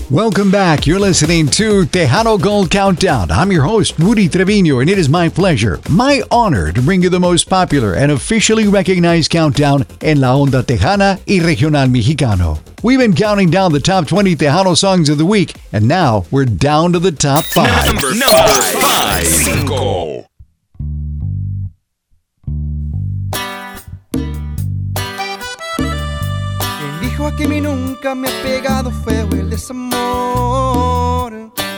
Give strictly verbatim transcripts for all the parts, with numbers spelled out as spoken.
Welcome back. You're listening to Tejano Gold Countdown. I'm your host, Rudy Trevino, and it is my pleasure, my honor to bring you the most popular and officially recognized countdown en la onda tejana y regional mexicano. We've been counting down the top twenty Tejano songs of the week, and now we're down to the top five. Number, number five. Cinco. A que a mí nunca me ha pegado feo el desamor.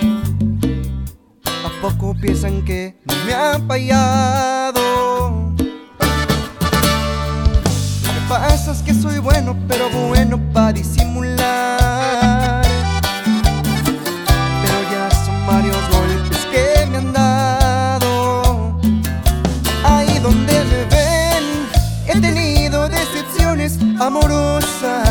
¿A poco piensan que no me han fallado? Lo que pasa es que soy bueno, pero bueno para disimular. Pero ya son varios golpes que me han dado. Ahí donde me ven, he tenido decepciones amorosas.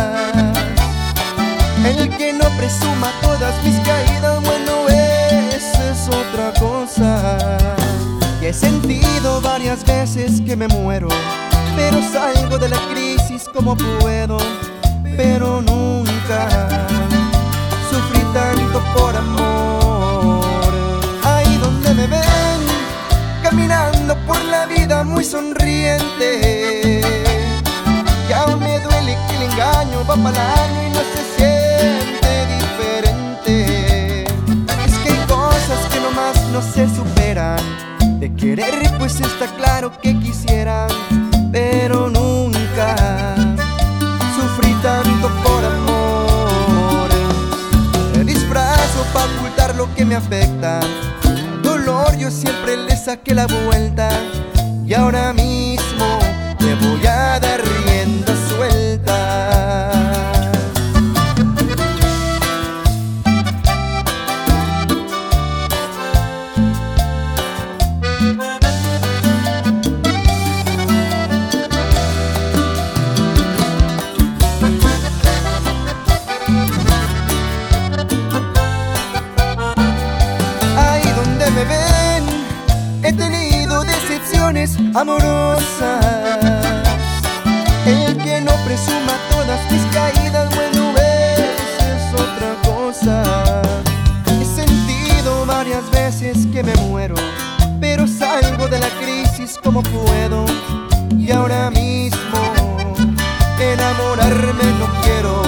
El que no presuma todas mis caídas, bueno, esa es otra cosa. Y he sentido varias veces que me muero, pero salgo de la crisis como puedo. Pero nunca sufrí tanto por amor. Ahí donde me ven, caminando por la vida muy sonriente. Y aún me duele que el engaño va para el año y no se siente diferente. Es que hay cosas que nomás no se superan. De querer pues está claro que quisieran, pero nunca sufrí tanto por amor. Me disfrazo para ocultar lo que me afecta. Al dolor yo siempre le saqué la vuelta. Y ahora mismo le voy a dar rienda suelta. Ahí donde me ven, he tenido decepciones amorosas. El que no presuma todas mis caídas, bueno, esa es otra cosa. He sentido varias veces que me muero, pero salgo de la crisis como puedo. Y ahora mismo enamorarme no quiero.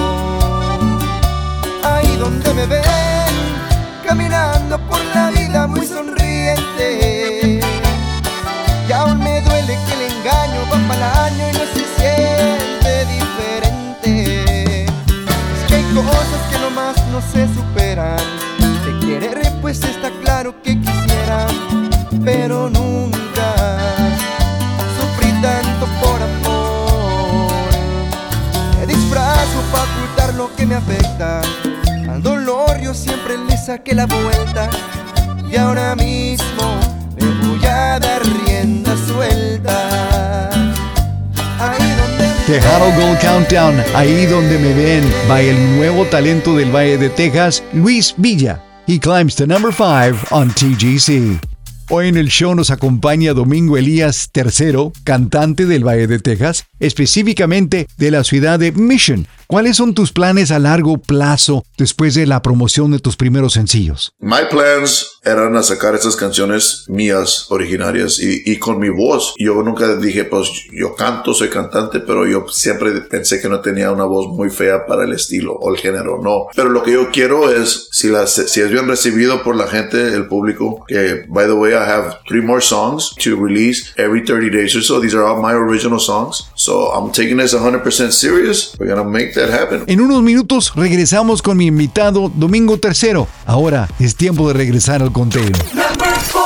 Ahí donde me ven, caminando por la vida muy sonriente. Y aún me duele que el engaño va para el año y no se siente diferente. Es que hay cosas que nomás no se superan. De querer pues está claro que quisiera, pero nunca sufrí tanto por amor. Me disfrazo para ocultar lo que me afecta. Al dolor yo siempre le saqué la vuelta. Y ahora mismo me voy a dar rienda suelta. Ahí donde me Tejano Gold Countdown, ahí donde me ven, by el nuevo talento del Valle de Texas, Luis Villa. He climbs to number five on T G C. Hoy en el show nos acompaña Domingo Elías tercero, cantante del Valle de Texas, específicamente de la ciudad de Mission. ¿Cuáles son tus planes a largo plazo después de la promoción de tus primeros sencillos? My plans eran a sacar estas canciones mías, originarias, y, y con mi voz. Yo nunca dije, pues, yo canto, soy cantante, pero yo siempre pensé que no tenía una voz muy fea para el estilo o el género, no. Pero lo que yo quiero es, si, la, si es bien recibido por la gente, el público, que, by the way, I have three more songs to release every thirty days or so. These are all my original songs. So I'm taking this one hundred percent serious. We're gonna make that happen. En unos minutos regresamos con mi invitado Domingo tercero. Ahora es tiempo de regresar al conteo. Number four.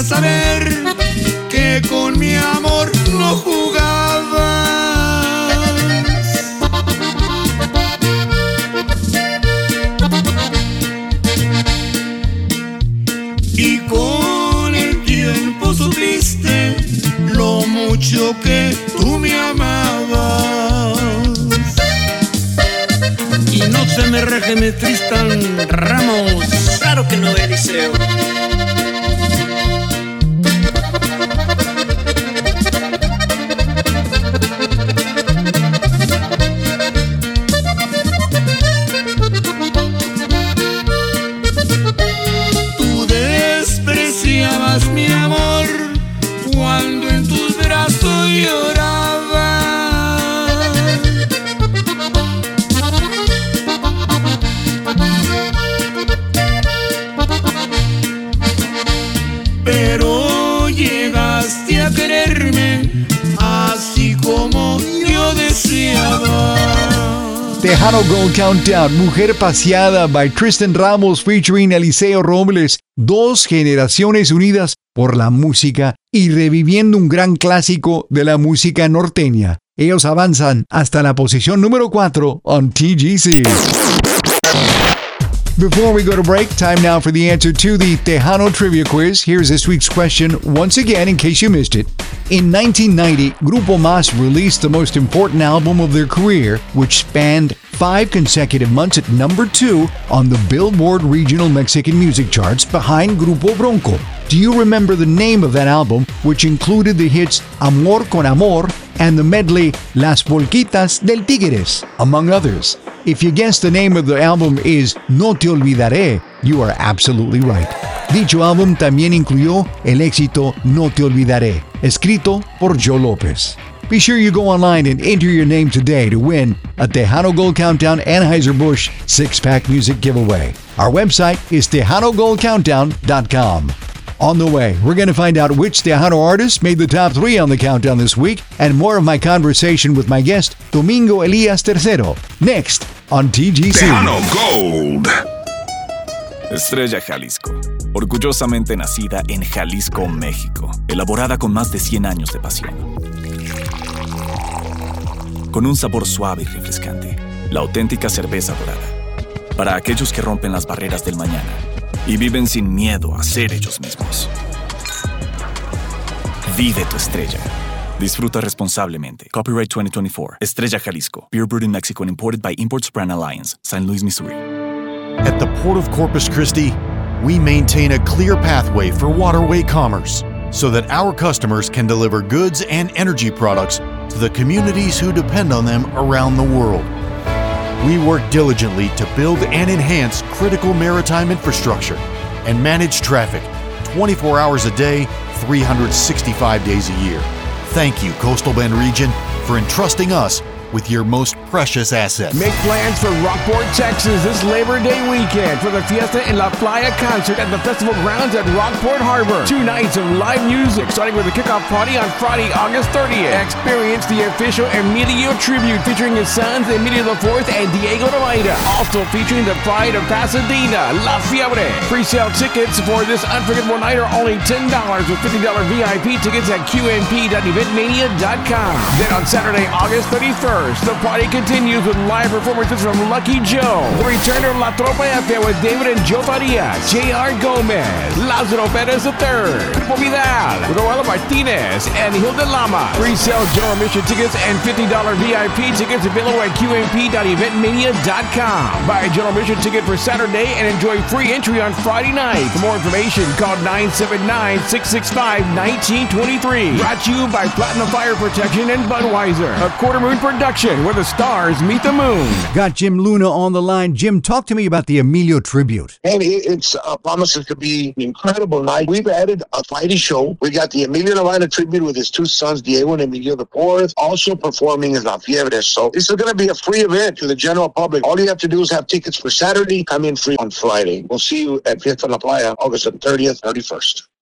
saber que con mi amor no jugabas. Y con el tiempo supiste lo mucho que tú me amabas. Y no se me reje, me Tristan Ramos. Claro que no, Eliseo. Tú despreciabas mi amor cuando en tus brazos lloraba. Pero llegaste a quererme así como yo deseaba. Tejano Gold Countdown, Mujer Paseada by Tristan Ramos featuring Eliseo Robles. Dos generaciones unidas por la música y reviviendo un gran clásico de la música norteña. Ellos avanzan hasta la posición número cuatro on T G C. Before we go to break, time now for the answer to the Tejano Trivia Quiz. Here's this week's question once again in case you missed it. In nineteen ninety, Grupo Más released the most important album of their career, which spanned five consecutive months at number two on the Billboard Regional Mexican Music Charts behind Grupo Bronco. Do you remember the name of that album, which included the hits Amor con Amor and the medley Las Polquitas del Tigres, among others? If you guess the name of the album is No Te Olvidaré, you are absolutely right. Dicho álbum también incluyó el éxito No Te Olvidaré, escrito por Joe Lopez. Be sure you go online and enter your name today to win a Tejano Gold Countdown Anheuser-Busch six-pack music giveaway. Our website is tejano gold countdown dot com. On the way, we're going to find out which Tejano artist made the top three on the countdown this week, and more of my conversation with my guest, Domingo Elias Tercero, next on T G C. Tejano Gold. Estrella Jalisco, orgullosamente nacida en Jalisco, México, elaborada con más de cien años de pasión. Con un sabor suave y refrescante, la auténtica cerveza dorada. Para aquellos que rompen las barreras del mañana y viven sin miedo a ser ellos mismos. Vive tu estrella. Disfruta responsablemente. Copyright twenty twenty-four. Estrella Jalisco. Beer brewed in Mexico and imported by Imports Brand Alliance. Saint Louis, Missouri. At the Port of Corpus Christi, we maintain a clear pathway for waterway commerce so that our customers can deliver goods and energy products to the communities who depend on them around the world. We work diligently to build and enhance critical maritime infrastructure and manage traffic twenty-four hours a day, three hundred sixty-five days a year. Thank you, Coastal Bend Region, for entrusting us with your most precious asset. Make plans for Rockport, Texas this Labor Day weekend for the Fiesta en la Playa concert at the festival grounds at Rockport Harbor. Two nights of live music starting with a kickoff party on Friday, August thirtieth. Experience the official Emilio tribute featuring his sons Emilio the fourth and Diego de Maida. Also featuring the Pride of Pasadena, La Fiebre. Pre-sale tickets for this unforgettable night are only ten dollars with fifty dollars V I P tickets at Q M P dot event mania dot com. Then on Saturday, August thirty-first, the party continues with live performances from Lucky Joe, the return of La Tropa F with David and Joe Farias, J R Gomez, Lázaro Pérez the third, Grupo Vidal, Roel Martinez, and Hilda Lama. Pre-sale general admission tickets and fifty dollars V I P tickets available at Q M P dot event mania dot com. Buy a general admission ticket for Saturday and enjoy free entry on Friday night. For more information, call nine seven nine, six six five, one nine two three. Brought to you by Platinum Fire Protection and Budweiser. A Quarter Moon production where the stars meet the moon. Got Jim Luna on the line. Jim, talk to me about the Emilio tribute. And it, it's uh, promises to be an incredible night. We've added a Friday show. We got the Emilio Navaina tribute with his two sons, Diego and Emilio the fourth, also performing as La Fiebre. So this is going to be a free event to the general public. All you have to do is have tickets for Saturday. Come in free on Friday. We'll see you at Fiesta La Playa, August thirtieth, thirty-first.